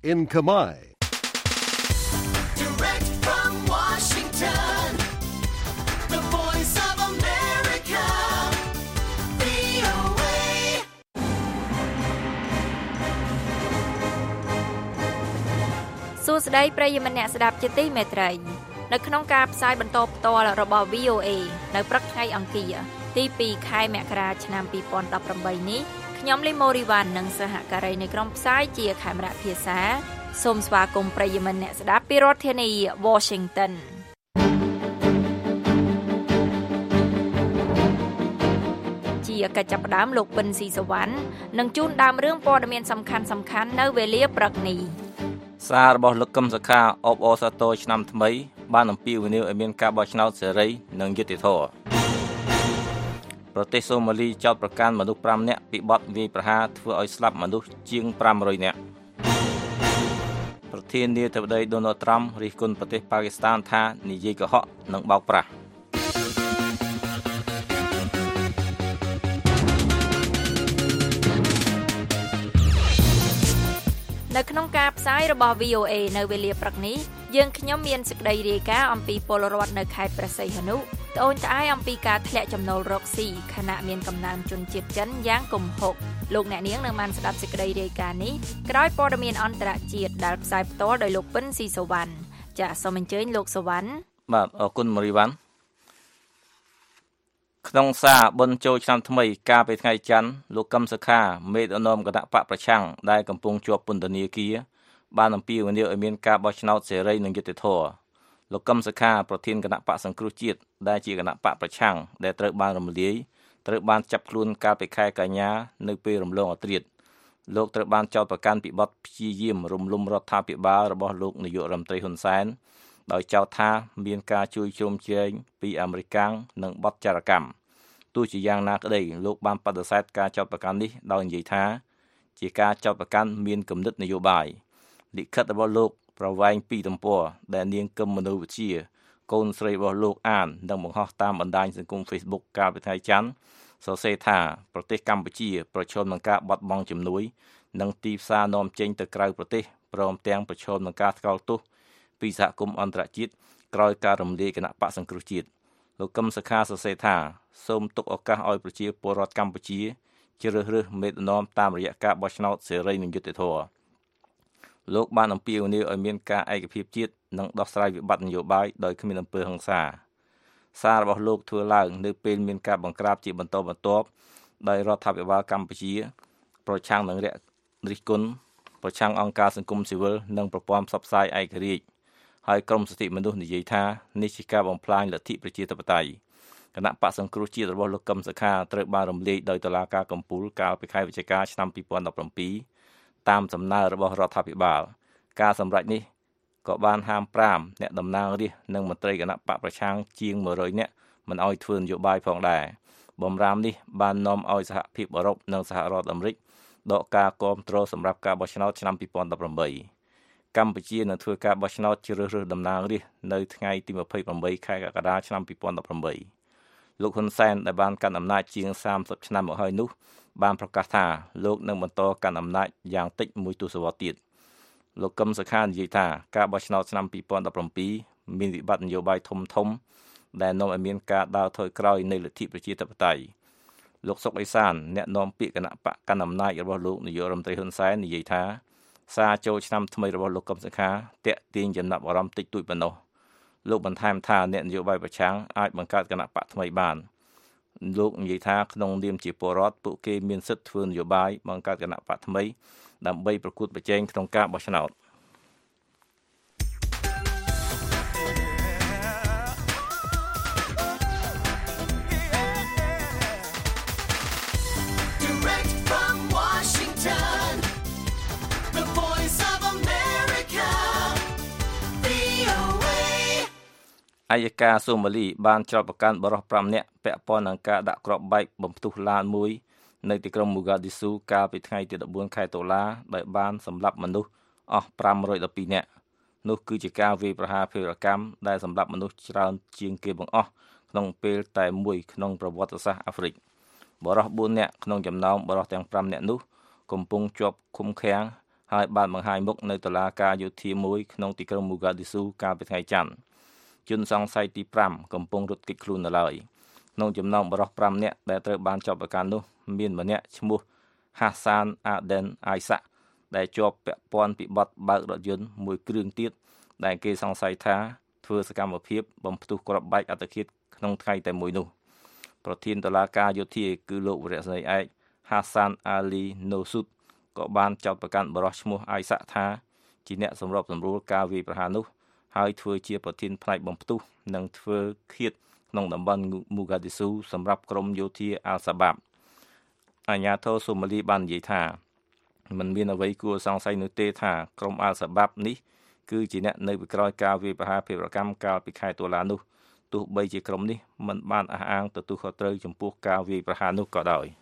in Khmer. Direct from Washington, the voice of America, VOA. សួស្តីប្រិយមិត្តអ្នកស្ដាប់ជាទីមេត្រីនៅក្នុងការផ្សាយបន្តផ្ទាល់របស់ VOA នៅព្រឹកថ្ងៃអង្គារទី2ខែមករាឆ្នាំ2018នេះខ្ញុំលីម៉ូរីវ៉ាន់និងសហការីនៃក្រុមផ្សាយជាខេមរៈភាសាសូមស្វាគមន៍ប្រិយមិត្តអ្នកស្ដាប់ពីរដ្ឋធានី Washington ជាកិច្ចចាប់ផ្ដើមលោកពិនស៊ីសវណ្ណនឹងជូនដើមរឿងព័ត៌មានសំខាន់ៗនៅវេលាព្រឹកនេះសាររបស់លោកកឹមសុខាអបអរសាទរឆ្នាំថ្មីបានអំពាវនាវឲ្យមានការបោះឆ្នោតសេរីនិងយុត្តិធម៌ប្រទេសសូម៉ាលីចោទប្រកាន់មនុស្ស5នាក់ពីបទវាយប្រហារធ្វើឲ្យស្លាប់មនុស្សជាង500នាក់ប្រធានាធិបតី Donald Trump រិះគន់ប្រទេសប៉ាគីស្ថានថានិយាយកុហកនិងបោកប្រាស់នៅក្នុងការផ្សាយរបស់ VOA នៅវេលាព្រឹកនេះយើងខ្ញុំមានសេចក្តីរាយការណ៍អំពីពលរដ្ឋនៅខេត្តព្រះសីហនុត្អូញត្អែអំពីការធ្លាក់ចំណូលរកស៊ីខណៈមានកំណើនជនជាតិចិនយ៉ាងគំហុកលោកអ្នកនាងនឹងបានស្ដាប់សេចក្តីរាយការណ៍នេះក្រោយព័ត៌មានអន្តរជាតិដែលផ្សាយផ្ទាល់ដោយលោកពិនស៊ីសវណ្ណចាសសូមអញ្ជើញលោកសវណ្ណបាទអរគុណម៉ូរីវ៉ាន់ក្នុងសារបុណ្យចូលឆ្នាំថ្មីកាលពីថ្ងៃច័ន្ទលោកកឹមសុខាមេដឹកនាំគណៈបកប្រឆាំងដែលកំពុងជាប់ពន្ធនាគារបានអំពាវនាវឲ្យមានការបោះឆ្នោតសេរីនិងយុត្តិធម៌លោកកឹមសុខាប្រធានគណៈបកសង្គ្រោះជាតិដែលជាគណៈបកប្រឆាំងដែលត្រូវបានរំលាយត្រូវបានចាប់ខ្លួនកាលពីខែកញ្ញានៅពេលរំលងអត្រាតលោកត្រូវបានចោទប្រកាន់ពីបទព្យាយាមរំលំរដ្ឋាភិបាលរបស់លោកនាយករដ្ឋមន្ត្រីហ៊ុនសែនដោយចោទថាមានការជួយជ្រោមជ្រែងពីអាមេរិកនិងបទចរកម្មទោះជាយ៉ាងណាក្តីលោកបានបដិសេធការចោទប្រកាន់នេះដោយនិយាយថាជាការចោទប្រកាន់មានគំនិតនយោបាយលិខិតរបស់លោកប្រវែង2ទំព័រដែលនាងកឹមមនោវិជ្ជាកូនស្រីរបស់លោកអាននិងបង្ហោះតាមបណ្ដាញសង្គម Facebook កាលពីថ្ងៃច័ន្ទសរសេរថាប្រទេសកម្ពុជាប្រឈមនឹងការបាត់បង់ជំនួយនិងទីផ្សារនាំចេញទៅក្រៅប្រទេសព្រមទាំងប្រឈមនឹងការថ្កោលទោសពីសហគមន៍អន្តរជាតិក្រោយការរំលាយគណៈបកសង្គ្រោះជាតិលោកកឹមសុខាសរសេរថាសូមទុកឱកាសឲ្យប្រជាពលរដ្ឋកម្ពុជាជ្រើសរើសមេដឹកនាំតាមរយៈការបោះឆ្នោតសេរីនិងយុត្តិធម៌លោកបានអំពាវនាវឲ្យមានការឯកភាពជាតិនិងដោះស្រាយវិបត្តិនយោបាយដោយគ្មានអំពើហិង្សាសាររបស់លោកធ្វើឡើងនៅពេលមានការបង្ក្រាបជាបន្តបន្ទាប់ដោយរដ្ឋាភិបាលកម្ពុជាប្រឆាំងនឹងរិះគន់ប្រឆាំងអង្គការសង្គមស៊ីវិលនិងប្រព័ន្ធផ្សព្វផ្សាយឯករាជ្យហើយក្រមសិទ្ធិមនុស្សនិយាយថានេះជាការបំផ្លាញលទ្ធិប្រជាធិបតេយ្យគណៈបកសង្គ្រោះជាតិរបស់លោកកឹមសុខាត្រូវបានរំលាយដោយតុលាការកំពូលកាលពីខែវិច្ឆិកាឆ្នាំ2017តាមសំណើរបស់រដ្ឋាភិបាលការសម្រេចនេះក៏បានហាម5អ្នកតំណាងរាស្ត្រនិងមន្ត្រីគណៈបកប្រឆាំងជាង100នាក់មិនឲ្យធ្វើនយោបាយផងដែរបំរាមនេះបាននាំឲ្យសហភាពអឺរ៉ុបនិងសហរដ្ឋអាមេរិកដកការគាំទ្រសម្រាប់ការបោះឆ្នោតឆ្នាំ2018កម្ពុជានឹងធ្វើការបោះឆ្នោតជ្រើសរើសតំណាងរាស្ត្រនៅថ្ងៃទី28ខែកក្កដាឆ្នាំ2018លោកហ៊ុនសែនដែលបានកាន់អំណាចជាង30ឆ្នាំមកហើយនោះបានប្រកាសថាលោកនឹងបន្តកាន់អំណាចយ៉ាងតិចមួយទសវត្សរ៍ទៀតលោកកឹមសុខានិយាយថាការបោះឆ្នោតឆ្នាំ2017មានវិបត្តិនយោបាយធំដែលនាំឲ្យមានការដើរថយក្រោយនៃលទ្ធិប្រជាធិបតេយ្យលោកសុកអេសានអ្នកនាំពាក្យគណៈបកកណ្ដាលអំណាចរបស់លោកនាយករដ្ឋមន្ត្រីហ៊ុនសែននិយាយថាសារចូលឆ្នាំថ្មីរបស់លោកកឹមសុខាតាក់ទាញចំណាប់អារម្មណ៍តិចតួចប៉ុណ្ណោះលោកបន្ថែមថាអ្នកនយោបាយប្រឆាំងអាចបង្កើតគណៈបកថ្មីបានលោកនិយាយថាក្នុងនាមជាពលរដ្ឋពួកគេមានសិទ្ធិធ្វើនយោបាយបង្កើតគណៈបកថ្មីដើម្បីប្រកួតប្រជែងក្នុងការបោះឆ្នោតអัยការសូម៉ាលីបានចោទប្រកាន់បរិសុទ្ធ5នាក់ពាក់ព័ន្ធនឹងការដាក់គ្រាប់បែកបំផ្ទុះឡានមួយនៅទីក្រុងមូហ្គាឌីស៊ូកាលពីថ្ងៃទី14ខែតុលាដែលបានសម្លាប់មនុស្សអស់512នាក់នោះគឺជាការវាយប្រហារភេរវកម្មដែលសម្លាប់មនុស្សច្រើនជាងគេបង្អស់ក្នុងពេលតែមួយក្នុងប្រវត្តិសាស្ត្រអាហ្វ្រិកបរិសុទ្ធ4នាក់ក្នុងចំណោមបរិសុទ្ធទាំង5នាក់នោះកំពុងជាប់ឃុំឃាំងហើយបានបង្ហាញមុខនៅតុលាការយោធាមួយក្នុងទីក្រុងមូហ្គាឌីស៊ូកាលពីថ្ងៃច័ន្ទជនសង្ស័យទី5កំពុងរត់គេចខ្លួននៅឡើយក្នុងចំណោមបរិសុទ្ធ5នាក់ដែលត្រូវបានចាប់ប្រកាន់នោះមានម្នាក់ឈ្មោះ Hassan Aden Isaac ដែលជាប់ពាក់ព័ន្ធពីបទបើករថយន្តមួយគ្រឿងទៀតដែលគេសង្ស័យថាធ្វើសកម្មភាពបំផ្ទុះគ្រាប់បែកអត្តឃាតក្នុងថ្ងៃតែមួយនោះប្រធានតុលាការយោធាគឺលោកវរៈសេនីឯក Hassan Ali Nosud ក៏បានចោទប្រកាន់បរិសុទ្ធឈ្មោះ Isaac ថាជាអ្នកសម្របសម្រួលការវាយប្រហារនោះហើយធ្វើជាប្រធានផ្នែកបំផ្ទុះនិងធ្វើឃាតក្នុងតំបន់មូហ្គាឌីស៊ូសម្រាប់ក្រុមយោធាអាល់សាបាបអាជ្ញាធរសូម៉ាលីបាននិយាយថាមិនមានអ្វីគួរសង្ស័យនោះទេថាក្រុមអាល់សាបាបនេះគឺជាអ្នកនៅពីក្រោយការវាយប្រហារភេរវកម្មកាលពីខែតុលានោះទោះបីជាក្រុមនេះមិនបានអះអាងទទួលខុសត្រូវចំពោះការវាយប្រហារនោះក៏ដោយ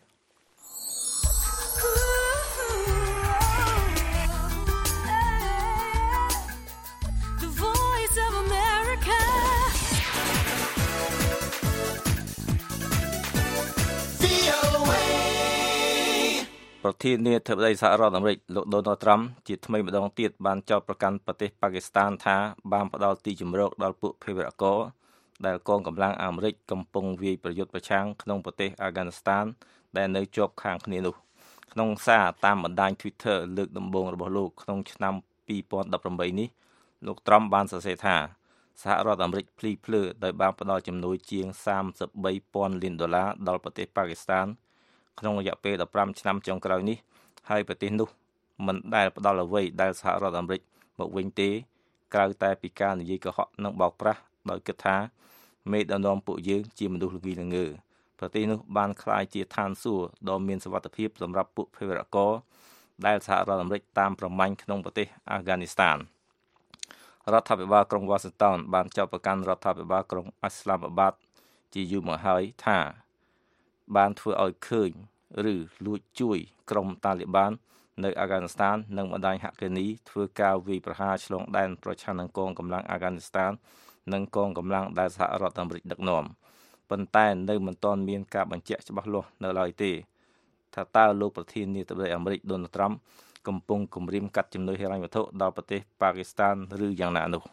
ប្រធានាធិបតីសហរដ្ឋអាមេរិកលោក Donald Trump ជាថ្មីម្ដងទៀតបានចោទប្រកាន់ប្រទេសប៉ាគីស្ថានថាបានផ្ដល់ទីជម្រកដល់ពួកភេរវករដែលកងកម្លាំងអាមេរិកកំពុងវាយប្រយុទ្ធប្រឆាំងក្នុងប្រទេសអាហ្គានីស្ថានដែលនៅជាប់ខាងគ្នានោះក្នុងសារតាមបណ្ដាញ Twitter លើកដំបូងរបស់លោកក្នុងឆ្នាំ2018នេះលោក Trump បានសរសេរថាសហរដ្ឋអាមេរិកភ្លីភ្លើដោយបានផ្ដល់ជំនួយជាង$33,000 លានដល់ប្រទេសប៉ាគីស្ថានក្នុងរយៈពេល15ឆ្នាំចុងក្រោយនេះហើយប្រទេសនោះមិនដែលផ្ដល់អ្វីដែលសហរដ្ឋអាមេរិកមកវិញទេក្រៅតែពីការនិយាយកុហកនិងបោកប្រាស់ដោយគិតថាមេដឹកនាំពួកយើងជាមនុស្សល្ងីល្ងើប្រទេសនោះបានក្លាយជាឋានសួគ៌ដ៏មានសុវត្ថិភាពសម្រាប់ពួកភេរវករដែលសហរដ្ឋអាមេរិកតាមប្រម៉ាញ់ក្នុងប្រទេសអាហ្គានីស្ថានរដ្ឋាភិបាលក្រុង Washington បានចោទប្រកាន់រដ្ឋាភិបាលក្រុង Islamabad ជាយូរមកហើយថាបានធ្វើឲ្យឃើញឬលួចជួយក្រុមតាលីបាននៅអាហ្គានីស្ថាននិងបណ្ដាញហាក់គនីធ្វើការវាយប្រហារឆ្លងដែនប្រឆាំងនឹងកងកម្លាំងអាហ្គានីស្ថាននិងកងកម្លាំងដែលសហរដ្ឋអាមេរិកដឹកនាំប៉ុន្តែនៅមិនទាន់មានការបញ្ជាក់ច្បាស់លាស់នៅឡើយទេថាតើលោកប្រធានាធិបតីអាមេរិក Donald Trump កំពុងគំរាមកាត់ជំនួយហិរញ្ញវត្ថុដល់ប្រទេសប៉ាគីស្ថានឬយ៉ាងណានោះ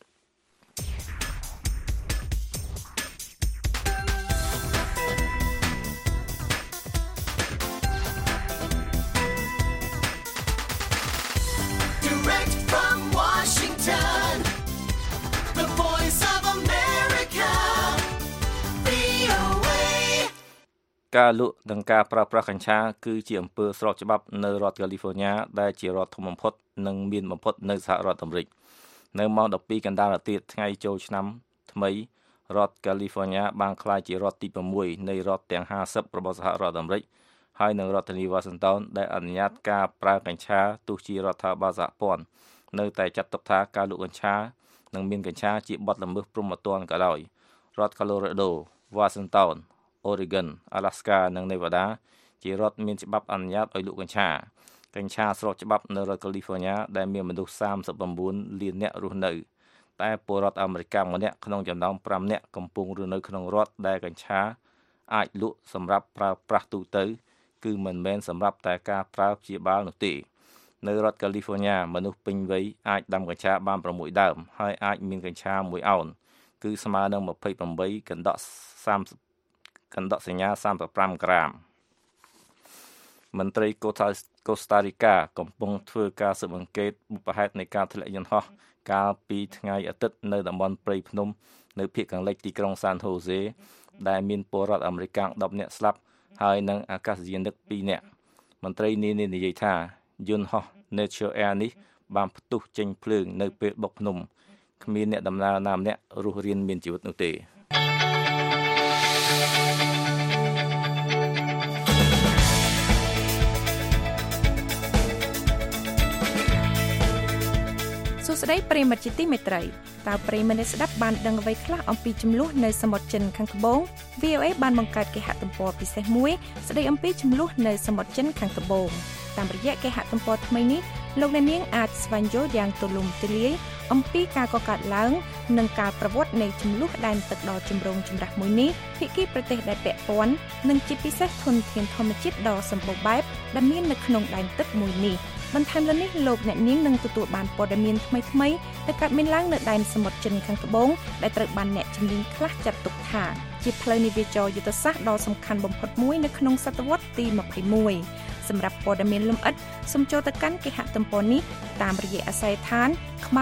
ការលក់និងការប្រើប្រាស់កញ្ឆាគឺជាអំពើស្របច្បាប់នៅរដ្ឋ California ដែលជារដ្ឋធំបំផុតនិងមានបំផុតនៅសហរដ្ឋអាមេរិកនៅម៉ោង 12 កណ្ដាលរាត្រីថ្ងៃចូលឆ្នាំថ្មីរដ្ឋ California បានក្លាយជារដ្ឋទី 6 នៃរដ្ឋទាំង 50 របស់សហរដ្ឋអាមេរិកហើយនៅរដ្ឋធានី Washington ដែលអនុញ្ញាតការប្រើកញ្ឆាទោះជារដ្ឋាភិបាលសហព័ន្ធនៅតែចាត់ទុកថាការលក់កញ្ឆានិងមានកញ្ឆាជាបទល្មើសព្រហ្មទណ្ឌក៏ដោយរដ្ឋ Colorado, Washington, Oregon, Alaska និង Nevada ជារដ្ឋមានច្បាប់អនុញ្ញាតឲ្យលក់កញ្ឆាស្របច្បាប់នៅរដ្ឋ California ដែលមានមនុស្ស39លាននាក់រស់នៅតែពលរដ្ឋអាមេរិកម្នាក់ក្នុងចំណោម5នាក់កំពុងរស់នៅក្នុងរដ្ឋដែលកញ្ឆាអាចលក់សម្រាប់ប្រើប្រាស់ទូទៅគឺមិនមែនសម្រាប់តែការប្រើព្យាបាលនោះទេនៅរដ្ឋ California មនុស្សពេញវ័យអាចដាំកញ្ឆាបាន6ដើមហើយអាចមានកញ្ឆា1អោនគឺស្មើនឹង28កណ្ដកសញ្ញា35ក្រាមមន្ត្រីកូស្តារីកាកំពុងធ្វើការស៊ើបអង្កេតបុព្វហេតុនៃការធ្លាក់យន្តហោះកាលពីថ្ងៃអាទិត្យនៅតំបន់ព្រៃភ្នំនៅភាគខាងលិចទីក្រុង San Jose ដែលមានពលរដ្ឋអាមេរិក10នាក់ស្លាប់ហើយនិងអាកាសយានិក2នាក់មន្ត្រីនេះនិយាយថាយន្តហោះ Nature Air នេះបានផ្ទុះចេញភ្លើងនៅពេលបុកភ្នំគ្មានអ្នកដំណើរណាម្នាក់រស់រានមានជីវិតនោះទេសួស្តីប្រិយមិត្តជាទីមេត្រីតើប្រិយមិត្តស្ដាប់បានដឹងអ្វីខ្លះអំពីចំនួននៅសមុទ្រចិនខាងត្បូង VOA បានបង្កើតគេហទំព័រពិសេសមួយស្ដីអំពីចំនួននៅសមុទ្រចិនខាងត្បូងតាមរយៈគេហទំព័រថ្មីនេះលោកអ្នកនាងអាចស្វែងយល់យ៉ាងទូលំទូលាយអំពីការកកើតឡើងនិងការប្រវត្តិនៃចំនួនដែនទឹកដ៏ចម្រូងចម្រាសមួយនេះភាគីប្រទេសដែលពាក់ព័ន្ធនិងជាពិសេសធនធានធម្មជាតិដ៏សម្បូរបែបដែលមាននៅក្នុងដែនទឹកមួយនេះបន្ថែមលើនេះលោកអ្នកនាងនឹងទទួលបានព័ត៌មានថ្មីៗដែលកើតមានឡើងនៅដែនសមុទ្រចិនខាងត្បូងដែលត្រូវបានអ្នកជំនាញខ្លះចាត់ទុកថាជាផ្លូវនាវាចរយុទ្ធសាស្ត្រដ៏សំខាន់បំផុតមួយនៅក្នុងសតវត្សទី21សម្រាប់ព័ត៌មានលម្អិតសូមចូលទៅកាន់គេហទំព័រនេះតាមរយៈអាស័យដ្ឋាន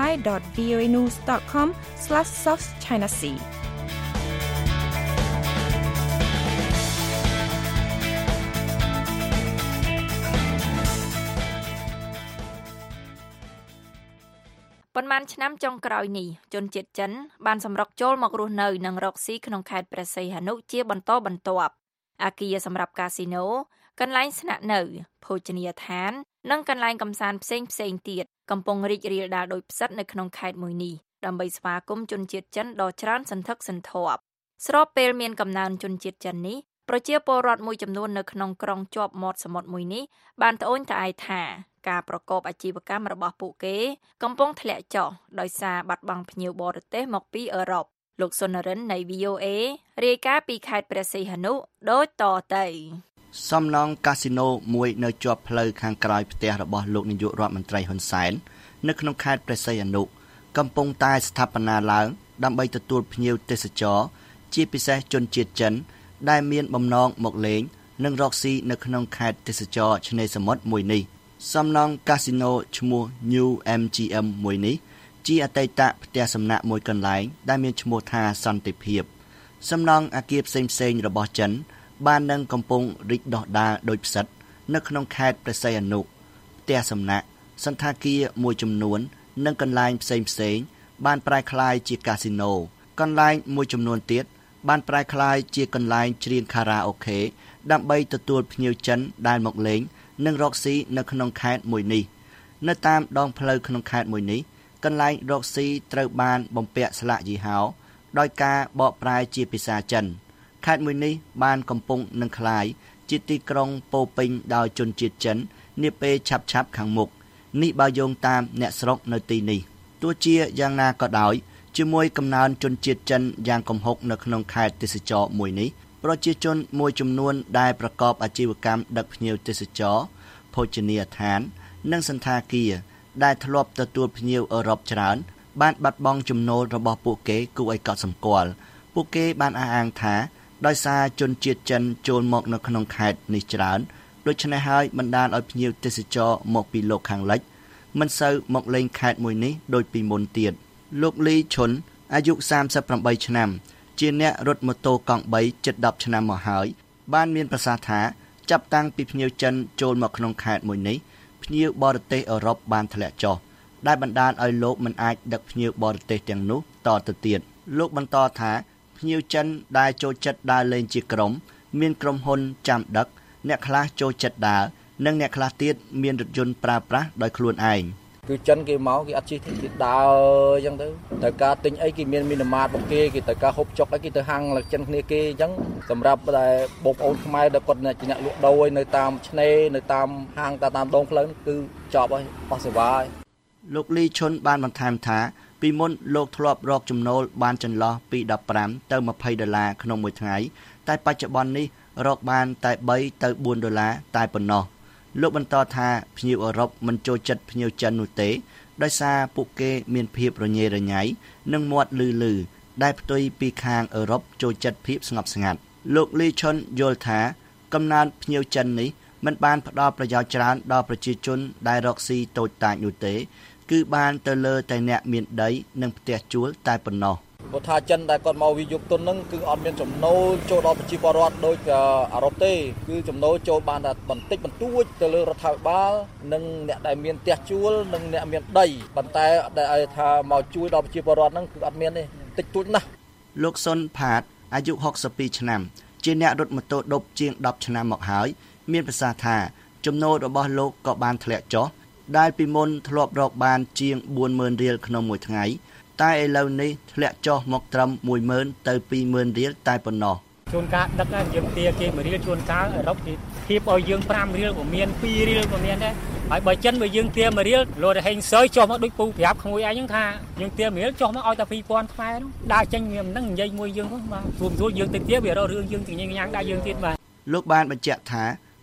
khmer.voanews.com/southchinasea ប៉ុន្មានឆ្នាំចុងក្រោយនេះជនជាតិចិនបានសម្រុកចូលមករស់នៅនិងរកស៊ីក្នុងខេត្តព្រះសីហនុជាបន្តបន្ទាប់អគារសម្រាប់កាស៊ីណូកន្លែងស្នាក់នៅភោជនីយដ្ឋាននិងកន្លែងកម្សាន្តផ្សេងៗទៀតកំពុងរីករាលដាលដោយផ្សិតនៅក្នុងខេត្តមួយនេះដើម្បីស្វាគមន៍ជនជាតិចិនដ៏ច្រើនសន្ធឹកសន្ធាប់ស្របពេលមានកំណើនជនជាតិចិននេះប្រជាពលរដ្ឋមួយចំនួននៅក្នុងក្រុងជាប់មាត់សមុទ្រមួយនេះបានត្អូញត្អែថាការប្រកបអាជីវកម្មរបស់ពួកគេកំពុងធ្លាក់ចុះដោយសារបាត់បង់ភ្ញៀវបរទេសមកពីអឺរ៉ុបលោកសុនរិននៃ VOA រាយការណ៍ពីខេត្តព្រះសីហនុដូចតទៅសំណង់កាស៊ីណូមួយនៅជាប់ផ្លូវខាងក្រោយផ្ទះរបស់លោកនាយករដ្ឋមន្ត្រីហ៊ុនសែននៅក្នុងខេត្តព្រះសីហនុកំពុងតែស្ថាបនាឡើងដើម្បីទទួលភ្ញៀវទេសចរជាពិសេសជនជាតិចិនដែលមានបំណងមកលេងនិងរកស៊ីនៅក្នុងខេត្តទេសចរឆ្នេរសមុទ្រមួយនេះសំណង់កាស៊ីណូឈ្មោះ New MGM មួយនេះជាអតីតផ្ទះសំណាក់មួយកន្លែងដែលមានឈ្មោះថាសន្តិភាពសំណង់អគារផ្សេងៗរបស់ចិនបាននឹងកំពុងរីកដុះដាលដោយផ្សិតនៅក្នុងខេត្តព្រះសីហនុផ្ទះសំណាក់សន្តាគារមួយចំនួននិងកន្លែងផ្សេងៗបានប្រែក្លាយជាកាស៊ីណូកន្លែងមួយចំនួនទៀតបានប្រែក្លាយជាកន្លែងច្រៀងខារ៉ាអូខេដើម្បីទទួលភ្ញៀវចិនដែលមកលេងនិងរកស៊ីនៅក្នុងខេត្តមួយនេះនៅតាមដងផ្លូវក្នុងខេត្តមួយនេះកន្លែងរកស៊ីត្រូវបានបំពាក់ស្លាកយីហោដោយការបកប្រែជាភាសាចិនខេត្តមួយនេះបានកំពុងនឹងក្លាយជាទីក្រុងពោពេញដោយជនជាតិចិននាពេលឆាប់ៗខាងមុខនេះបើយោងតាមអ្នកស្រុកនៅទីនេះទោះជាយ៉ាងណាក៏ដោយជាមួយកំណើនជនជាតិចិនយ៉ាងគំហុកនៅក្នុងខេត្តទេសចរមួយនេះប្រជាជនមួយចំនួនដែលប្រកបអាជីវកម្មដឹកភ្ញៀវទេសចរភោជនីយដ្ឋាននិងសន្តាគារដែលធ្លាប់ទទួលភ្ញៀវអឺរ៉ុបច្រើនបានបាត់បង់ចំណូលរបស់ពួកគេគួរឲ្យកត់សម្គាល់ពួកគេបានអះអាងថាដោយសារជនជាតិចិនចូលមកនៅក្នុងខេត្តនេះច្រើនដូច្នេះហើយបណ្ដាលឲ្យភ្ញៀវទេសចរមកពីលោកខាងលិចមិនសូវមកលេងខេត្តមួយនេះដូចពីមុនទៀតលោកលីឈុនអាយុ38ឆ្នាំជាអ្នករត់ម៉ូតូកង់3ជិត10ឆ្នាំមកហើយបានមានប្រសាសន៍ថាចាប់តាំងពីភ្ញៀវចិនចូលមកក្នុងខេត្តមួយនេះភ្ញៀវបរទេសអឺរ៉ុបបានធ្លាក់ចុះដែលបណ្ដាលឲ្យលោកមិនអាចដឹកភ្ញៀវបរទេសទាំងនោះតទៅទៀតលោកបន្តថាភ្ញៀវចិនដែលចូលចិត្តដើរលេងជាក្រុមមានក្រុមហ៊ុនចាំដឹកអ្នកខ្លះចូលចិត្តដើរនិងអ្នកខ្លះទៀតមានរថយន្តប្រើប្រាស់ដោយខ្លួនឯងគឺចិនគេមកគេអត់ជិះទេគេដើរអញ្ចឹងទៅការទិញអីគេមានមីនិម៉ាតរបស់គេទៅការហូបចុកអីគេទៅហាងចិនគ្នាគេអញ្ចឹងសម្រាប់តែបងប្អូនខ្មែរដែលគាត់ជាអ្នកលក់ដូរនៅតាមឆ្នេរនៅតាមហាងតាមដងផ្លូវគឺចប់ហើយអស់សេវាហើយលោកលីឈុនបានបន្ថែមថាពីមុនលោកធ្លាប់រកចំណូលបានចន្លោះពី15ទៅ$20ក្នុងមួយថ្ងៃតែបច្ចុប្បន្ននេះរកបានតែ$3ទៅ$4តែប៉ុណ្ណោះលោកបន្តថាភ្ញៀវអឺរ៉ុបមិនចូលចិត្តភ្ញៀវចិននោះទេដោយសារពួកគេមានភាពរញ៉េរញ៉ៃនិងមាត់លឺដែលផ្ទុយពីខាងអឺរ៉ុបចូលចិត្តភាពស្ងប់ស្ងាត់លោកលីឈុនយល់ថាកំណើនភ្ញៀវចិននេះមិនបានផ្ដល់ប្រយោជន៍ច្រើនដល់ប្រជាជនដែលរកស៊ីតូចតាចនោះទេគឺបានទៅលើតែអ្នកមានដីនិងផ្ទះជួលតែប៉ុណ្ណោះគាត់ថាចិនដែលគាត់មកវិនិយោគទុនហ្នឹងគឺអត់មានចំណូលចូលដល់ប្រជាពលរដ្ឋដូចអឺរ៉ុបទេគឺចំណូលចូលបានតែបន្តិចបន្តួចទៅលើរដ្ឋាភិបាលនិងអ្នកដែលមានផ្ទះជួលនិងអ្នកមានដីប៉ុន្តែដែលថាមកជួយដល់ប្រជាពលរដ្ឋហ្នឹងគឺអត់មានទេតិចតួចណាស់លោកសុនផាតអាយុ62ឆ្នាំជាអ្នករត់ម៉ូតូឌុបជាង10ឆ្នាំមកហើយមានប្រសាសន៍ថាចំណូលរបស់លោកក៏បានធ្លាក់ចុះដែលពីមុនធ្លាប់រកបានជាង40000រៀលក្នុងមួយថ្ងៃតែឥឡូវនេះធ្លាក់ចុះមកត្រឹម10000ទៅ20000រៀលតែប៉ុណ្ណោះជួនកាលដឹកយើងទាគេ1រៀលជួនកាលអឺរ៉ុបគេធៀបឲ្យយើង5រៀលក៏មាន2រៀលក៏មានដែរហើយបើចិនបើយើងទា1រៀលលោតែហេងសើចចុះមកដូចពូប្រាប់ក្មួយឯងហ្នឹងថាយើងទា1រៀលចុះមកឲ្យតែ2000ខ្មែរហ្នឹងដើរចេញវាមិនដឹងនិយាយមួយយើងហ្នឹងបាទព្រមស្រួលយើងទៅទាវារករឿងយើងញ៉ាំងដាក់យើងទៀតបាទលោកបានបញ្ជាក់ថា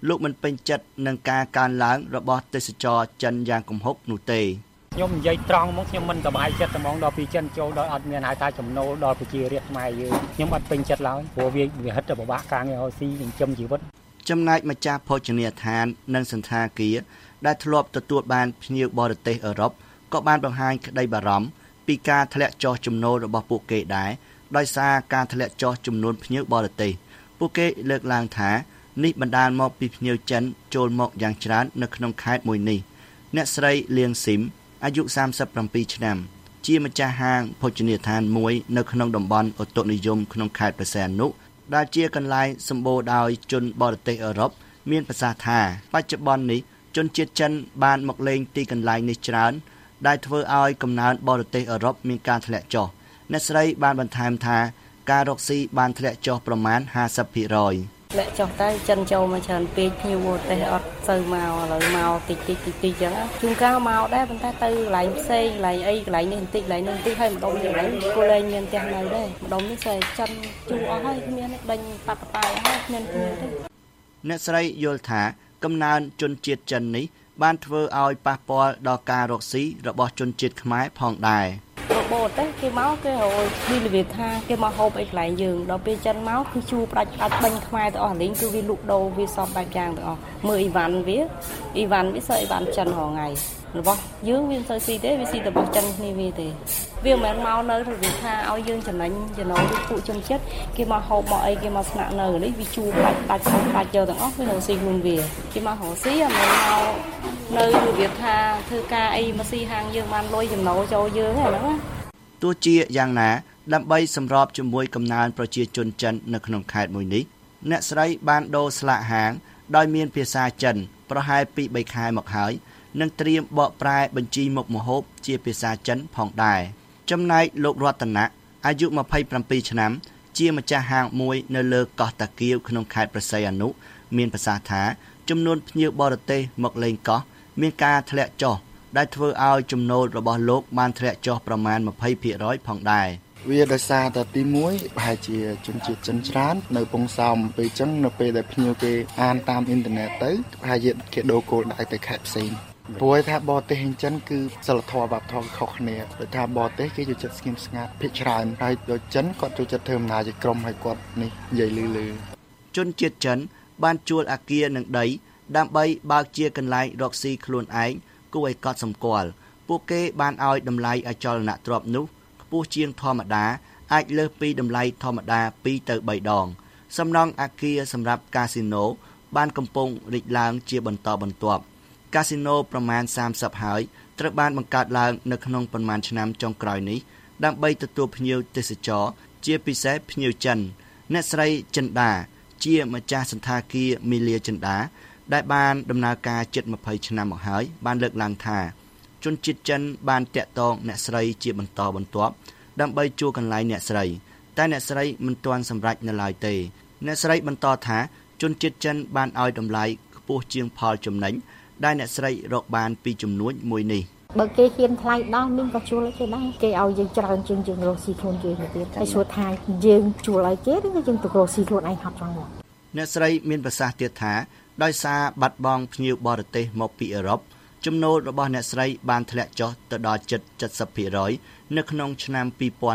លោកមិនពេញចិត្តនឹងការកើនឡើងរបស់ទេសចរចិនយ៉ាងគំហុកនោះទេខ្ញុំនិយាយត្រង់មកខ្ញុំមិនសប្បាយចិត្តហ្មងដល់ពីចិនចូលដល់អត់មានហៅថាចំណូលដល់ប្រជារាស្ត្រខ្មែរយើងខ្ញុំអត់ពេញចិត្តឡើយព្រោះវាហិតតែពិបាកការងារឲ្យស៊ីចិញ្ចឹមជីវិតចំណែកម្ចាស់ភោជនីយដ្ឋាននិងសន្តាគារដែលធ្លាប់ទទួលបានភ្ញៀវបរទេសអឺរ៉ុបក៏បានបង្ហាញក្តីបារម្ភពីការធ្លាក់ចុះចំណូលរបស់ពួកគេដែរដោយសារការធ្លាក់ចុះចំនួនភ្ញៀវបរទេសពួកគេលើកឡើងថានេះបណ្ដាលមកពីភ្ញៀវចិនចូលមកយ៉ាងច្រើននៅក្នុងខេត្តមួយនេះអ្នកស្រីលៀងស៊ីមអាយុ37ឆ្នាំជាម្ចាស់ហាងភោជនីយដ្ឋានមួយនៅក្នុងតំបន់ឧតុនិយមក្នុងខេត្តព្រះសីហនុដែលជាកន្លែងសម្បូរដោយជនបរទេសអឺរ៉ុបមានប្រសាសន៍ថាបច្ចុប្បន្ននេះជនជាតិចិនបានមកលេងទីកន្លែងនេះច្រើនដែលធ្វើឲ្យកំណើនបរទេសអឺរ៉ុបមានការធ្លាក់ចុះអ្នកស្រីបានបន្ថែមថាការរកស៊ីបានធ្លាក់ចុះប្រមាណ 50% ធ្លាក់ចុះទៅចិនចូលមកច្រើនពេកភ្ញៀវបរទេសអត់សូវមកឥឡូវមកតិចចឹងជួនកាលមកដែរប៉ុន្តែទៅកន្លែងផ្សេងកន្លែងអីកន្លែងនេះបន្តិចហើយម្ដុំនេះកន្លែងគូលែងមានផ្ទះនៅដែរម្ដុំនេះស្អីចិនជួអស់ហើយគ្មានដេញប៉ាត់ប៉ាយហើយគ្មានទេអ្នកស្រីយល់ថាកំណើនជនជាតិចិននេះបានធ្វើឲ្យប៉ះពាល់ដល់ការរកស៊ីរបស់ជនជាតិខ្មែរផងដែរបរទេសគេមកគេរយពីលវិថាគេមកហូបអីកន្លែងយើងដល់ពេលចិនមកគឺជួផ្ដាច់បាញ់ខ្មែរទៅអស់លេងគឺវាលក់ដូរវាសពបែបយ៉ាងទាំងអស់មើលអីវ៉ាន់វាសើអីវ៉ាន់ចិនរងថ្ងៃរបស់យើងវាមិនសូវស៊ីទេវាស៊ីតែរបស់ចិនគ្នាវាទេវាមិនមែនមកនៅលវិថាឲ្យយើងចំណេញចំណូលពីពួកជនជាតិគេមកហូបមកអីគេមកស្នាក់នៅនេះវាជួផ្ដាច់យកទាំងអស់វារកស៊ីខ្លួនវាគេមករកស៊ីអាមិនមកនៅលវិថាធ្វើការអីមកស៊ីហាងយើងបានលុយចំណូលចូលយើងហ្នឹងណាទោះជាយ៉ាងណាដើម្បីសម្របជាមួយកំណើនប្រជាជនចិននៅក្នុងខេត្តមួយនេះអ្នកស្រីបានដូរស្លាកហាងដោយមានភាសាចិនប្រហែល 2-3 ខែមកហើយនិងត្រៀមបកប្រែបញ្ជីមុខម្ហូបជាភាសាចិនផងដែរចំណែកលោករតនៈអាយុ27ឆ្នាំជាម្ចាស់ហាងមួយនៅលើកោះតាគៀវក្នុងខេត្តព្រះសីហនុមានប្រសាសន៍ថាចំនួនភ្ញៀវបរទេសមកលេងកោះមានការធ្លាក់ចុះដែលធ្វើឲ្យចំណូលរបស់លោកបានធ្លាក់ចុះប្រមាណ 20% ផងដែរវាដោយសារតែទី1ប្រហែលជាជនជាតិចិនច្រើននៅពងសោមពេលអញ្ចឹងនៅពេលដែលភ្ញៀវគេអានតាមអ៊ីនធឺណិតទៅប្រហែលជាគេដូរគោលដៅទៅខេត្តផ្សេងព្រោះថាបរទេសចិនគឺសិលធម៌វប្បធម៌ខុសគ្នាដោយថាបរទេសគេចូលចិត្តស្ងៀមស្ងាត់ភាគច្រើនហើយដូចចិនគាត់ចូលចិត្តធ្វើដំណើរជាក្រុមហើយគាត់នេះនិយាយលឺជនជាតិចិនបានជួលអគារនិងដីដើម្បីបើកជាកន្លែងរកស៊ីខ្លួនឯងគួរឲ្យកត់សម្គាល់ពួកគេបានឲ្យតម្លៃអចលនទ្រព្យនោះខ្ពស់ជាងធម្មតាអាចលើសពីតម្លៃធម្មតា2 ទៅ 3 ដងសំណង់អគារសម្រាប់កាស៊ីណូបានកំពុងរីកឡើងជាបន្តបន្ទាប់កាស៊ីណូប្រមាណ30ហើយត្រូវបានបង្កើតឡើងនៅក្នុងប៉ុន្មានឆ្នាំចុងក្រោយនេះដើម្បីទទួលភ្ញៀវទេសចរជាពិសេសភ្ញៀវចិនអ្នកស្រីចិនដាជាម្ចាស់សន្តាគារមីលាចិនដាដែលបានដំណើរការជិត20ឆ្នាំមកហើយបានលើកឡើងថាជនជាតិចិនបានតាក់ទងអ្នកស្រីជាបន្តបន្ទាប់ដើម្បីជួលកន្លែងអ្នកស្រីតែអ្នកស្រីមិនទាន់សម្រេចនៅឡើយទេអ្នកស្រីបន្តថាជនជាតិចិនបានឲ្យតម្លៃខ្ពស់ជាងផលចំណេញដែលអ្នកស្រីរកបានពីចំនួនមួយនេះបើគេហ៊ានថ្លៃដល់មីងក៏ជួលឲ្យគេដែរគេឲ្យយើងច្រើនជាងយើងរកស៊ីខ្លួនគេទៅទៀតហើយសួរថាយើងជួលឲ្យគេឬក៏យើងទៅរកស៊ីខ្លួនឯងហត់ចង់មកអ្នកស្រីមានប្រសាសន៍ទៀតថាដោយសារបាត់បង់ភ្ញៀវបរទេសមកពីអឺរ៉ុបចំណូលរបស់អ្នកស្រីបានធ្លាក់ចុះទៅដល់ជិត 70% នៅក្នុងឆ្នាំ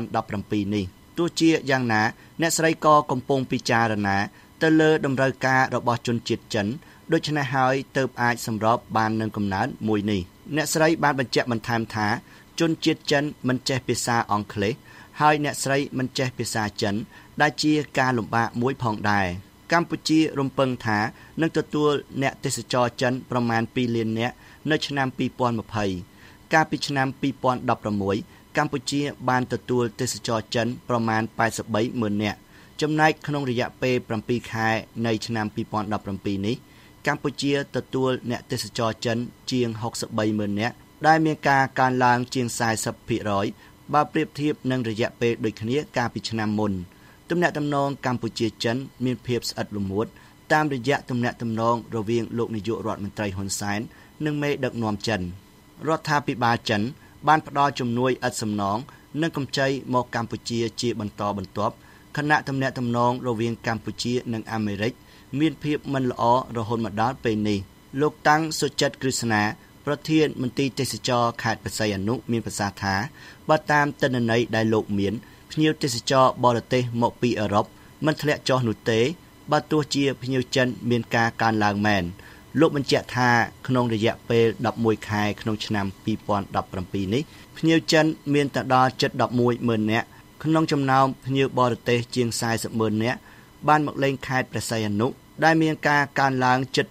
2017នេះទោះជាយ៉ាងណាអ្នកស្រីក៏កំពុងពិចារណាទៅលើតម្រូវការរបស់ជនជាតិចិនដូច្នេះហើយទើបអាចសម្របបាននឹងកំណើនមួយនេះអ្នកស្រីបានបញ្ជាក់បន្ថែមថាជនជាតិចិនមិនចេះភាសាអង់គ្លេសហើយអ្នកស្រីមិនចេះភាសាចិនដែលជាការលំបាកមួយផងដែរកម្ពុជារំពឹងថានឹងទទួលអ្នកទេសចរចិនប្រមាណ2លាននាក់នៅឆ្នាំ2020កាលពីឆ្នាំ2016កម្ពុជាបានទទួលទេសចរចិនប្រមាណ83ម៉ឺននាក់ចំណែកក្នុងរយៈពេល7ខែនៃឆ្នាំ2017នេះកម្ពុជាទទួលអ្នកទេសចរចិនជាង63ម៉ឺននាក់ដែលមានការកើនឡើងជាង 40% បើប្រៀបធៀបនឹងរយៈពេលដូចគ្នាកាលពីឆ្នាំមុនទំនាក់ទំនងកម្ពុជាចិនមានភាពស្អិតរមួតតាមរយៈទំនាក់ទំនងរវាងលោកនាយករដ្ឋមន្ត្រីហ៊ុនសែននិងមេដឹកនាំចិនរដ្ឋាភិបាលចិនបានផ្ដល់ជំនួយឥតសំណងនិងកម្ចីមកកម្ពុជាជាបន្តបន្ទាប់ខណៈទំនាក់ទំនងរវាងកម្ពុជានិងអាមេរិកមានភាពមិនល្អរហូតមកដល់ពេលនេះលោកតាំងសុចិត្តគ្រឹស្ណាប្រធានមន្ទីរទេសចរខេត្តបរសៃអនុមានប្រសាសន៍ថាបើតាមទិន្នន័យដែលលោកមានភ្ញៀវទេសចរបរទេសមកពីអឺរ៉ុបមិនធ្លាក់ចុះនោះទេបើទោះជាភ្ញៀវចិនមានការកើនឡើងមែនលោកបញ្ជាក់ថាក្នុងរយៈពេល11ខែក្នុងឆ្នាំ2017នេះភ្ញៀវចិនមានតែដល់ជិត 11,000 នាក់ក្នុងចំណោមភ្ញៀវបរទេសជាង 40,000 នាក់បានមកលេងខេត្តព្រះសីហនុដែលមានការកើនឡើងជិត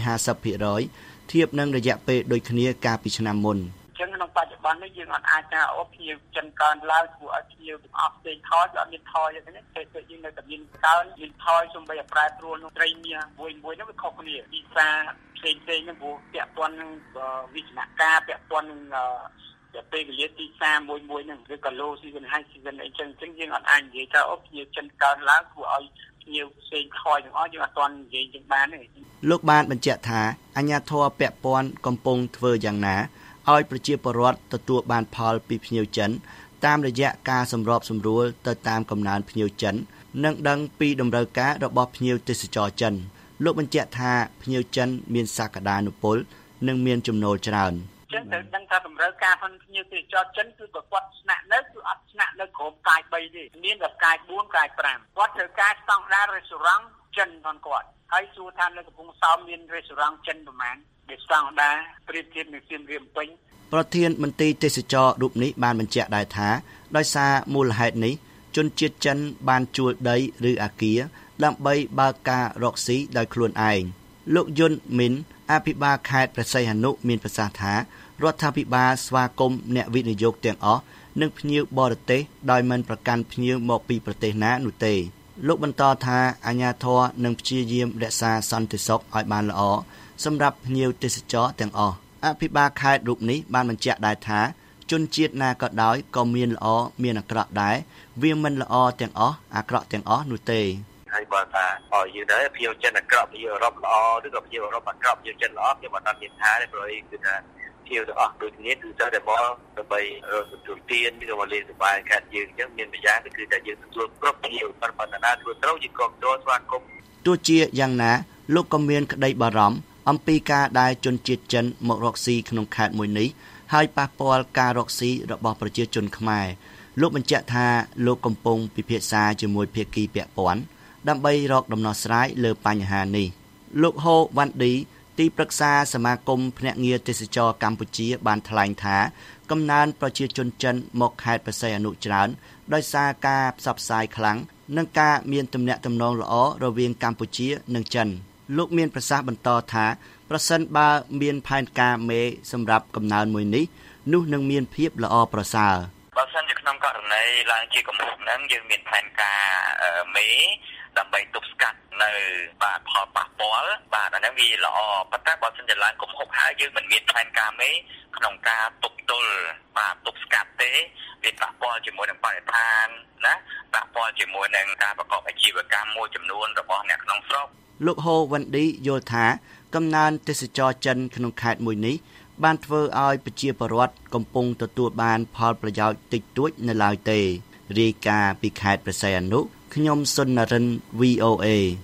150% ធៀបនឹងរយៈពេលដូចគ្នាកាលពីឆ្នាំមុនចឹងក្នុងបច្ចុប្បន្ននេះយើងអាចថាភ្ញៀវចិនកើនឡើងព្រោះឲ្យភ្ញៀវទាំងអស់ផ្សេងថយក៏អត់មានថយទេណាតែយើងនៅតែមានកើនមានថយសូម្បីតែប្រែប្រួលក្នុងត្រីមាសមួយនោះវាខុសគ្នាវិសាផ្សេងហ្នឹងព្រោះពាក់ព័ន្ធនឹងវិជ្ជាការពាក់ព័ន្ធនឹងពេលវេលាទីផ្សារមួយហ្នឹងឬក៏ low season high season អីចឹងយើងអត់អាចនិយាយថាភ្ញៀវចិនកើនឡើងព្រោះឲ្យភ្ញៀវផ្សេងថយទាំងអស់យើងអត់ទាន់និយាយចឹងបានទេលោកបានបញ្ជាក់ថាអាជ្ញាធរពាក់ព័ន្ធកំពុងធ្វើយ៉ាងណាឲ្យប្រជាពលរដ្ឋទទួលបានផលពីភ្ញៀវចិនតាមរយៈការសម្របសម្រួលទៅតាមកំណើនភ្ញៀវចិននិងដឹងពីតម្រូវការរបស់ភ្ញៀវទេសចរចិនលោកបញ្ជាក់ថាភ្ញៀវចិនមានសក្តានុពលនិងមានចំណូលច្រើនចឹងត្រូវដឹងថាតម្រូវការvonភ្ញៀវទេសចរចិនគឺប្រកបស្នាក់នៅគឺអត់ស្នាក់នៅក្រោមកាយ3ទេមានតែកាយ4កាយ5គាត់ត្រូវការស្តង់ដារ restaurant ចិនផងគាត់ហើយសួរថានៅកំពង់សោមមាន restaurant ចិនប្រមាណដែលស្តង់ដារប្រៀបធៀបនឹងសៀមរាបពេញប្រធានមន្ទីរទេសចររូបនេះបានបញ្ជាក់ដែរថាដោយសារមូលហេតុនេះជនជាតិចិនបានជួលដីឬអគារដើម្បីបើកការរកស៊ីដោយខ្លួនឯងលោកយុនមីនអភិបាលខេត្តព្រះសីហនុមានប្រសាសន៍ថារដ្ឋាភិបាលស្វាគមន៍អ្នកវិនិយោគទាំងអស់និងភ្ញៀវបរទេសដោយមិនប្រកាន់ភ្ញៀវមកពីប្រទេសណានោះទេលោកបន្តថាអាជ្ញាធរនឹងព្យាយាមរក្សាសន្តិសុខឲ្យបានល្អសម្រាប់ភ្ញៀវទេសចរទាំងអស់អភិបាលខេត្តរូបនេះបានបញ្ជាក់ដែរថាជនជាតិណាក៏ដោយក៏មានល្អមានអាក្រក់ដែរវាមិនល្អទាំងអស់អាក្រក់ទាំងអស់នោះទេហើយបើថាយើងដែរភ្ញៀវចិនអាក្រក់ភ្ញៀវអឺរ៉ុបល្អឬក៏ភ្ញៀវអឺរ៉ុបអាក្រក់ភ្ញៀវចិនល្អខ្ញុំអត់មានថាទេព្រោះគឺថាភ្ញៀវទាំងអស់ដូចគ្នាគឺតែតែមកដើម្បីទទួលទានឬក៏មកលេងសប្បាយខេត្តយើងអញ្ចឹងមានប្រយោជន៍គឺតែយើងទទួលគ្រប់ភ្ញៀវប៉ុន្តែណាធ្វើត្រូវយើងគ្រប់គ្រងស្វាគមន៍ទោះជាយ៉ាងណាលោកក៏មានក្តីបារម្ភអំពីការដែលជនជាតិចិនមករកស៊ីក្នុងខេត្តមួយនេះហើយប៉ះពាល់ការរកស៊ីរបស់ប្រជាជនខ្មែរលោកបញ្ជាក់ថាលោកកំពុងពិភាក្សាជាមួយភាគីពាក់ព័ន្ធដើម្បីរកដំណោះស្រាយលើបញ្ហានេះលោកហូវ៉ាន់ឌីទីប្រឹក្សាសមាគមភ្នាក់ងារទេសចរកម្ពុជាបានថ្លែងថាកំណើនប្រជាជនចិនមកខេត្តបរសៃអនុច្រើនដោយសារការផ្សព្វផ្សាយខ្លាំងនិងការមានទំនាក់ទំនងល្អរវាងកម្ពុជានិងចិនលោកមានប្រសាសន៍បន្តថាប្រសិនបើមានផែនការមេសម្រាប់កំណើនមួយនេះនោះនឹងមានភាពល្អប្រសើរបើសិនជាក្នុងករណីឡើងជាកំហុសហ្នឹងយើងមានផែនការមេដើម្បីទប់ស្កាត់នៅបាទផលប៉ះពាល់បាទអាហ្នឹងវាល្អប៉ុន្តែបើសិនជាឡើងកំហុសហើយយើងមិនមានផែនការមេក្នុងការទប់ទល់បាទទប់ស្កាត់ទេវាប៉ះពាល់ជាមួយនឹងបរិស្ថានណាប៉ះពាល់ជាមួយនឹងការប្រកបអាជីវកម្មមួយចំនួនរបស់អ្នកក្នុងស្រុកលោកហូវ៉ាន់ឌីយល់ថាកំណើនទេសចរចិនក្នុងខេត្តមួយនេះបានធ្វើឲ្យប្រជាពលរដ្ឋកំពុងទទួលបានផលប្រយោជន៍តិចតួចនៅឡើយទេរាយការណ៍ពីខេត្តព្រះសីហនុខ្ញុំសុននរិន VOA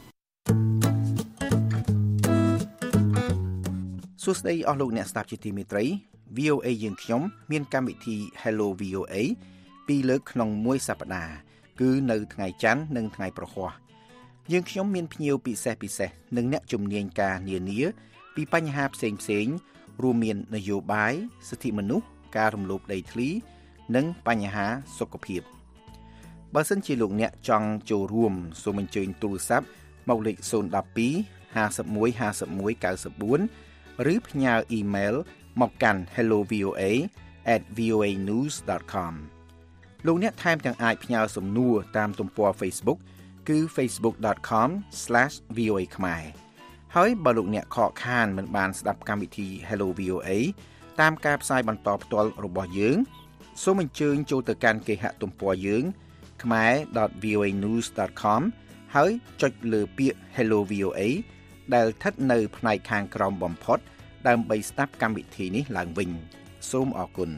សួស្តីអស់លោកអ្នកស្ដាប់ជាទីមេត្រី VOA យើងខ្ញុំមានកម្មវិធី Hello VOA ពីរលើកក្នុងមួយសប្តាហ៍គឺនៅថ្ងៃច័ន្ទនិងថ្ងៃប្រហ័សយើងខ្ញុំមានភ្ញៀវពិសេសនិងអ្នកជំនាញការនានាពីបញ្ហាផ្សេងរួមមាននយោបាយសិទ្ធិមនុស្សការរំលោភដីធ្លីនិងបញ្ហាសុខភាពបើសិនជាលោកអ្នកចង់ចូលរួមសូមអញ្ជើញទូរស័ព្ទមកលេខ012 51 51 94 ឬផ្ញើអ៊ីមែលមកកាន់ hellovoa@voanews.com លោកអ្នកថែមទាំងអាចផ្ញើសំណួរតាមទំព័រ Facebook គឺ facebook.com/voa ខ្មែរហើយបើលោកអ្នកខកខានមិនបានស្ដាប់កម្មវិធី Hello VOA តាមការផ្សាយបន្តផ្ទាល់របស់យើងសូមអញ្ជើញចូលទៅកាន់គេហទំព័រយើងkhmer.voanews.com ហើយចុចលើពាក្យ Hello VOA ដែលស្ថិតនៅផ្នែកខាងក្រោមបំផុតដើម្បីស្ដាប់កម្មវិធីនេះឡើងវិញសូមអរគុណ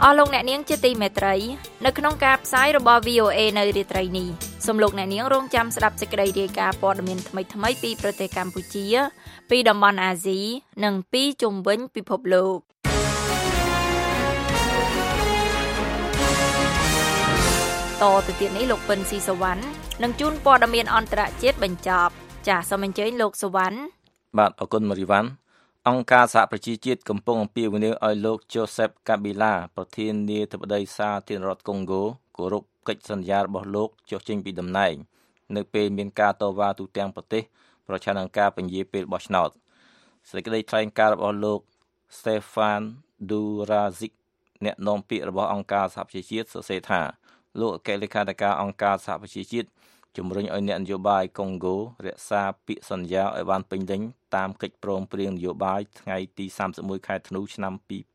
អស់លោកអ្នកនាងជាទីមេត្រីនៅក្នុងការផ្សាយរបស់ VOA នៅរាត្រីនេះសូមលោកអ្នកនាងរងចាំស្ដាប់សេចក្តីរាយការណ៍ព័ត៌មានថ្មីៗពីប្រទេសកម្ពុជាពីតំបន់អាស៊ីនិងពីជុំវិញពិភពលោកតទៅទៀតនេះលោកពិនស៊ីសវណ្ណនឹងជូនព័ត៌មានអន្តរជាតិបញ្ចប់ចាសសូមអញ្ជើញលោកសវណ្ណបាទអរគុណមារីវ៉ាន់អង្គការសហប្រជាជាតិកំពុងអំពាវនាវឲ្យលោក Joseph Kabila ប្រធានាធិបតីសាធារណរដ្ឋកុងហ្គោគោរពកិច្ចសន្យារបស់លោកចុះចេញពីតំណែងនៅពេលមានការតវ៉ាទូទាំងប្រទេសប្រឆាំងនឹងការពន្យាពេលបោះឆ្នោតសេចក្តីថ្លែងការណ៍របស់លោក Stefan Dujarric អ្នកនាំពាក្យរបស់អង្គការសហប្រជាជាតិសរសេរថាលោកអគ្គលេខាធិការអង្គការសហប្រជាជាតិជំរុញឲ្យអ្នកនយោបាយកុងហ្គោរក្សាពាក្យសន្យាឲ្យបានពេញលេញតាមកិច្ចព្រមព្រៀងនយោបាយថ្ងៃទី31ខែធ្នូឆ្នាំ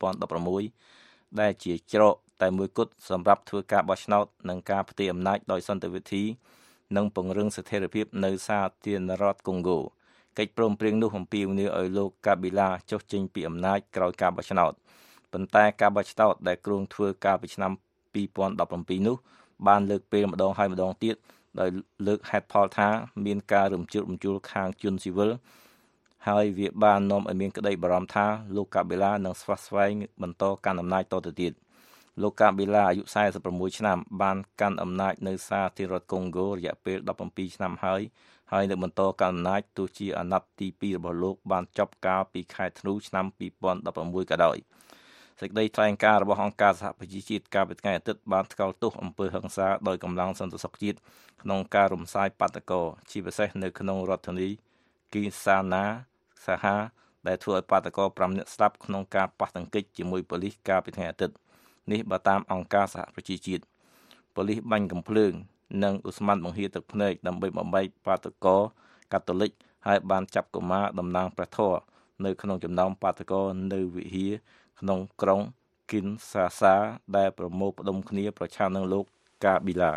2016ដែលជាច្រកតែមួយគត់សម្រាប់ធ្វើការបោះឆ្នោតនិងការផ្ទេរអំណាចដោយសន្តិវិធីនិងពង្រឹងស្ថិរភាពនៅសាធារណរដ្ឋកុងហ្គោកិច្ចព្រមព្រៀងនោះអំពាវនាវឲ្យលោកកាប៊ីឡាចុះចេញពីអំណាចក្រោយការបោះឆ្នោតប៉ុន្តែការបោះឆ្នោតដែលគ្រោងធ្វើកាលពីឆ្នាំ2017នោះបានលើកពេលម្ដងហើយម្ដងទៀតដោយលើកហេតុផលថាមានការរំជើបរំជួលខាងជនស៊ីវិលហើយវាបាននាំឲ្យមានក្តីបារម្ភថាលោកកាប៊ីឡានឹងស្វះស្វែងបន្តកាន់អំណាចតទៅទៀតលោកកាប៊ីឡាអាយុ46ឆ្នាំបានកាន់អំណាចនៅសាធារណរដ្ឋកុងហ្គោរយៈពេល17ឆ្នាំហើយនៅបន្តកាន់អំណាចទោះជាអាណត្តិទី2របស់លោកបានចប់កាលពីខែធ្នូឆ្នាំ2016ក៏ដោយសេចក្តីថ្លែងការណ៍របស់អង្គការសហប្រជាជាតិកាលពីថ្ងៃអាទិត្យបានថ្កោលទោសអំពើហិង្សាដោយកម្លាំងសន្តិសុខជាតិក្នុងការរំសាយបាតុករជាពិសេសនៅក្នុងរដ្ឋធានីគីសាណាសាហាដែលធ្វើឲ្យបាតុករ5នាក់ស្លាប់ក្នុងការប៉ះទង្គិចជាមួយប៉ូលីសកាលពីថ្ងៃអាទិត្យនេះបើតាមអង្គការសហប្រជាជាតិប៉ូលីសបាញ់កាំភ្លើងនិងឧស្ម័នបង្ហៀរទឹកភ្នែកដើម្បីបំបែកបាតុករកាតូលិកហើយបានចាប់កុមារតំណាងព្រះធម៌នៅក្នុងចំណោមបាតុករនៅវិហារក្នុងក្រុងគីនសាសាដែលប្រមូលផ្ដុំគ្នាប្រឆាំងនឹងលោកកាប៊ីឡា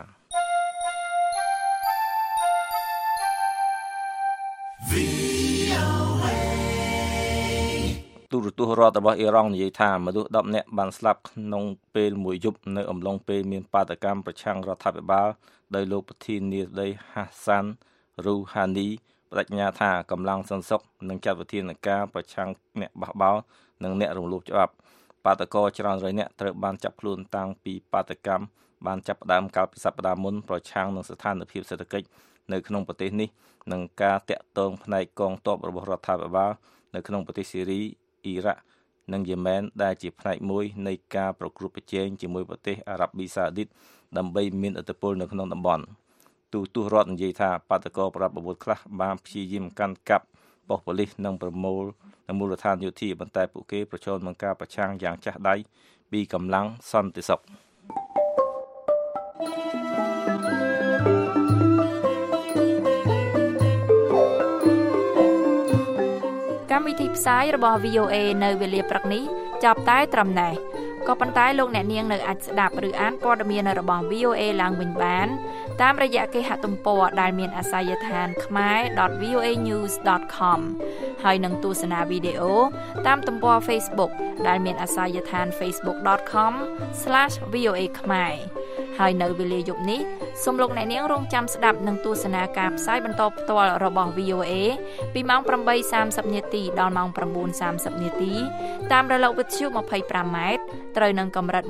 ទូរទស្សន៍រដ្ឋរបស់អ៊ីរ៉ង់និយាយថាមនុស្ស10នាក់បានស្លាប់ក្នុងពេលមួយយប់នៅអំឡុងពេលមានបាតកម្មប្រឆាំងរដ្ឋាភិបាលដោយលោកប្រធានាធិបតីហាសាន់រូហានីបដិញ្ញាថាកម្លាំងសន្តិសុខនឹងចាត់វិធានការប្រឆាំងអ្នកបះបោរនិងអ្នករំលោភច្បាប់បាតកោច្រើនរយនាក់ត្រូវបានចាប់ខ្លួនតាំងពីបាតកម្មបានចាប់ផ្ដើមកាលពីសប្តាហ៍មុនប្រឆាំងនឹងស្ថានភាពសេដ្ឋកិច្ចនៅក្នុងប្រទេសនេះនិងការតាក់ទងផ្នែកកងទ័ពរបស់រដ្ឋាភិបាលនៅក្នុងប្រទេសស៊េរីអ៊ីរ៉ាក់និងយេម៉ែនដែលជាផ្នែកមួយនៃការប្រកួតប្រជែងជាមួយប្រទេសអារ៉ាប៊ីសាអូឌីតដើម្បីមានឥទ្ធិពលនៅក្នុងតំបន់ទូរទស្សន៍រដ្ឋនិយាយថាបាតកោប្រដាប់អាវុធខ្លះបានព្យាយាមកាន់កាប់ប៉ុស្តិ៍ប៉ូលីសនិងប្រមូលនៅមូលដ្ឋានយោធាប៉ុន្តែពួកគេប្រឈមនឹងការប្រឆាំងយ៉ាងចាស់ដៃពីកម្លាំងសន្តិសុខកម្មវិធីផ្សាយរបស់ VOA នៅវេលាព្រឹកនេះចាប់តែត្រឹមណេះក៏ប៉ុន្តែលោកអ្នកនាងនៅអាចស្ដាប់ឬអានព័ត៌មានរបស់ VOA ឡើងវិញបានតាមរយៈគេហទំព័រដែលមានអាសយដ្ឋាន khmer.voanews.com ហើយនឹងទស្សនាវីដេអូតាមទំព័រ Facebook ដែលមានអាសយដ្ឋាន facebook.com/voa khmer ហើយនៅវេលាយប់នេះសូមលោកអ្នកនាងរងចាំស្ដាប់និងទស្សនាការផ្សាយបន្តផ្ទាល់របស់ VOA ពីម៉ោង 8:30 នាទីដល់ម៉ោង 9:30 នាទីតាមរលកវិទ្យុ 25M ត្រូវនឹងកម្រិត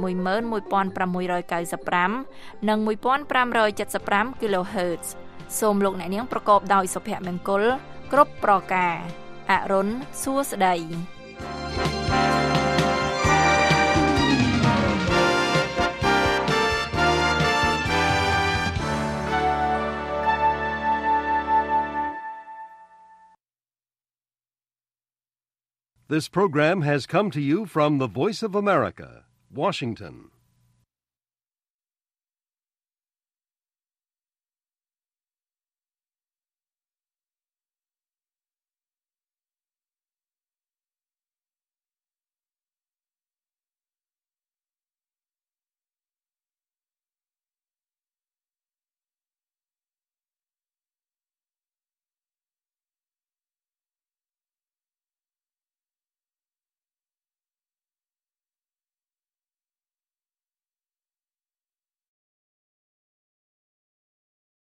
11695 និង 1575 kHz សូមលោកអ្នកនាងប្រកបដោយសុភមង្គលគ្រប់ប្រការអរុនសួស្តី This program has come to you from the Voice of America, Washington.